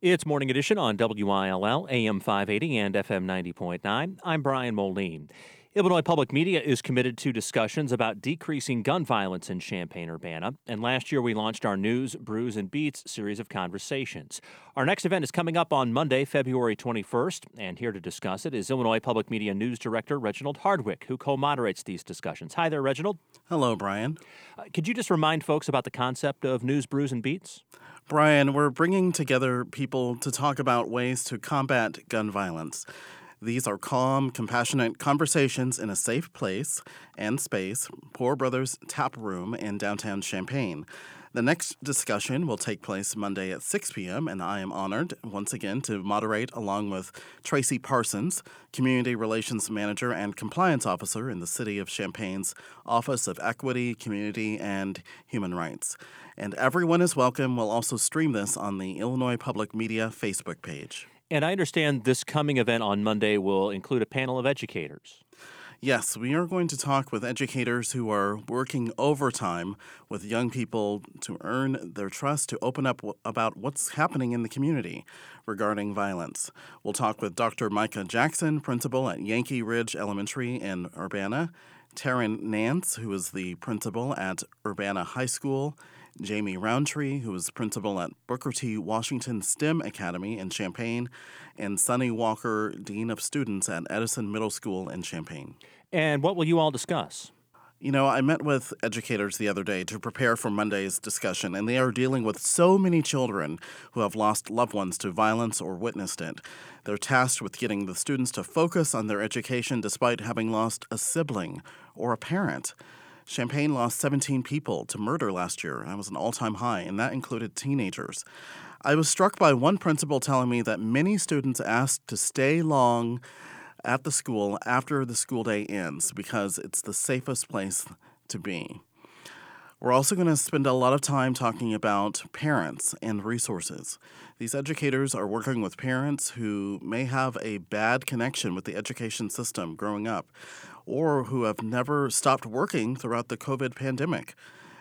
It's Morning Edition on WILL, AM 580 and FM 90.9. I'm Brian Moline. Illinois Public Media is committed to discussions about decreasing gun violence in Champaign-Urbana, and last year we launched our News, Brews, and Beats series of conversations. Our next event is coming up on Monday, February 21st, and here to discuss it is Illinois Public Media News Director Reginald Hardwick, who co-moderates these discussions. Hi there, Reginald. Hello, Brian. Could you just remind folks about the concept of News, Brews, and Beats? Brian, we're bringing together people to talk about ways to combat gun violence. These are calm, compassionate conversations in a safe place and space, Poor Brothers Tap Room in downtown Champaign. The next discussion will take place Monday at 6 p.m., and I am honored once again to moderate along with Tracy Parsons, Community Relations Manager and Compliance Officer in the City of Champaign's Office of Equity, Community, and Human Rights. And everyone is welcome. We'll also stream this on the Illinois Public Media Facebook page. And I understand this coming event on Monday will include a panel of educators. Yes, we are going to talk with educators who are working overtime with young people to earn their trust to open up about what's happening in the community regarding violence. We'll talk with Dr. Micah Jackson, principal at Yankee Ridge Elementary in Urbana, Taryn Nance, who is the principal at Urbana High School, Jamie Roundtree, who is principal at Booker T. Washington STEM Academy in Champaign, and Sonny Walker, Dean of Students at Edison Middle School in Champaign. And what will you all discuss? You know, I met with educators the other day to prepare for Monday's discussion, and they are dealing with so many children who have lost loved ones to violence or witnessed it. They're tasked with getting the students to focus on their education despite having lost a sibling or a parent. Champaign lost 17 people to murder last year. That was an all-time high, and that included teenagers. I was struck by one principal telling me that many students asked to stay long at the school after the school day ends because it's the safest place to be. We're also going to spend a lot of time talking about parents and resources. These educators are working with parents who may have a bad connection with the education system growing up, or who have never stopped working throughout the COVID pandemic.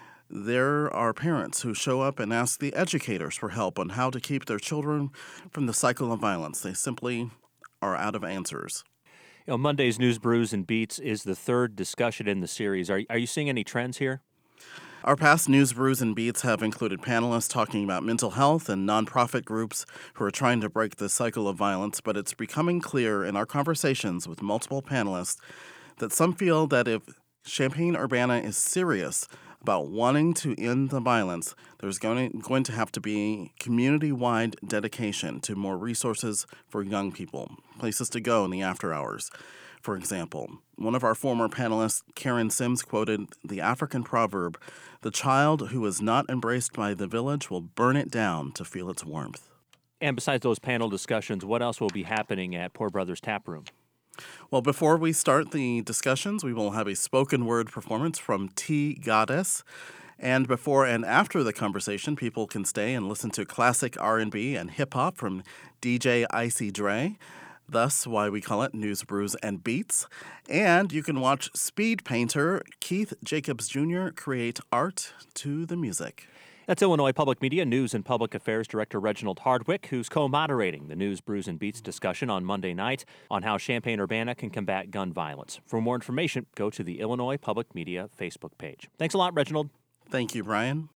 There are parents who show up and ask the educators for help on how to keep their children from the cycle of violence. They simply are out of answers. You know, Monday's News, Brews, and Beats is the third discussion in the series. Are you seeing any trends here? Our past News, Brews, and Beats have included panelists talking about mental health and nonprofit groups who are trying to break the cycle of violence, but it's becoming clear in our conversations with multiple panelists that some feel that if Champaign-Urbana is serious about wanting to end the violence, there's going to have to be community-wide dedication to more resources for young people, places to go in the after hours. For example, one of our former panelists, Karen Sims, quoted the African proverb, "The child who is not embraced by the village will burn it down to feel its warmth." And besides those panel discussions, what else will be happening at Poor Brothers Tap Room? Well, before we start the discussions, we will have a spoken word performance from T Goddess. And before and after the conversation, people can stay and listen to classic R&B and hip-hop from DJ Icy Dre. Thus, why we call it News, Brews, and Beats. And you can watch speed painter Keith Jacobs Jr. create art to the music. That's Illinois Public Media News and Public Affairs Director Reginald Hardwick, who's co-moderating the News, Brews, and Beats discussion on Monday night on how Champaign-Urbana can combat gun violence. For more information, go to the Illinois Public Media Facebook page. Thanks a lot, Reginald. Thank you, Brian.